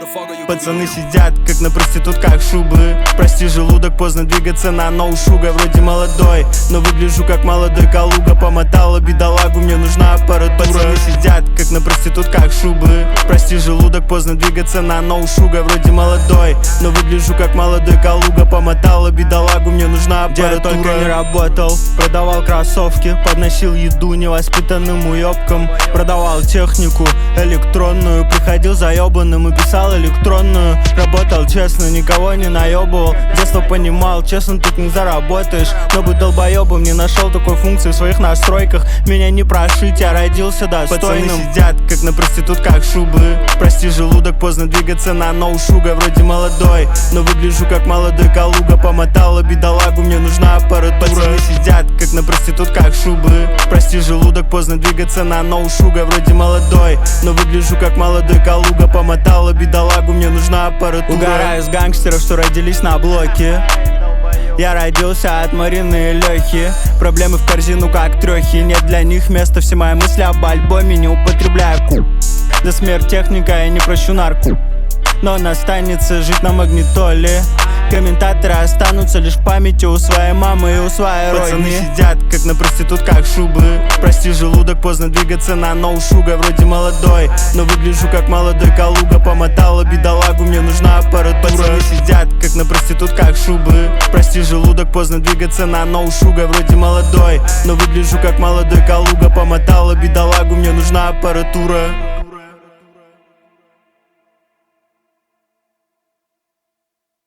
Пацаны сидят, как на проститутках шубы. Прости, желудок, поздно двигаться на ноу-шуга. Вроде молодой, но выгляжу как молодой Калуга. Помотала бедолагу, мне нужна аппаратура. Пацаны сидят, как на проститутках шубы. Прости, желудок, поздно двигаться на ноу-шуга. Вроде молодой, но выгляжу как молодой Калуга. Помотала бедолагу, мне нужна аппаратура. Где я только не работал, продавал кроссовки, подносил еду невоспитанным уёбкам. Продавал технику электронную, приходил заёбанным и писал электронную. Работал честно, никого не наёбывал. Детство понимал, честно тут не заработаешь. Но быть долбоёбом не нашел такой функции в своих настройках. Меня не прошить, я родился достойным. Пацаны сидят, как на проститутках шубы. Прости, желудок, поздно двигаться на ноу-шуга. Вроде молодой, но выгляжу как молодой Калуга. Помотала бедолагу, мне нужна аппаратура. Пацаны сидят, как на проститутках шубы. Прости, желудок, поздно двигаться на ноу-шуга. Вроде молодой, но выгляжу как молодой Калуга. Помотала бедолагу, мне нужна аппаратура. Угораю с гангстеров, что родились на блоке. Я родился от Марины и Лёхи. Проблемы в корзину как трёхи. Нет для них места, все мои мысли об альбоме. Не употребляю ку. За смерть техника, я не прощу нарку. Но он останется жить на магнитоле. Комментаторы останутся лишь в памяти у своей мамы и у своей родни. Пацаны сидят, как на проститутках шубы. Прости, желудок, поздно двигаться на ноу-шуга. Вроде молодой, но выгляжу как молодой Калуга. Помотала бедолагу, мне нужна аппаратура. Пацаны сидят, как на проститутках шубы. Прости, желудок, поздно двигаться на ноу-шуга. Вроде молодой, но выгляжу как молодой Калуга. Помотала бедолагу, мне нужна аппаратура.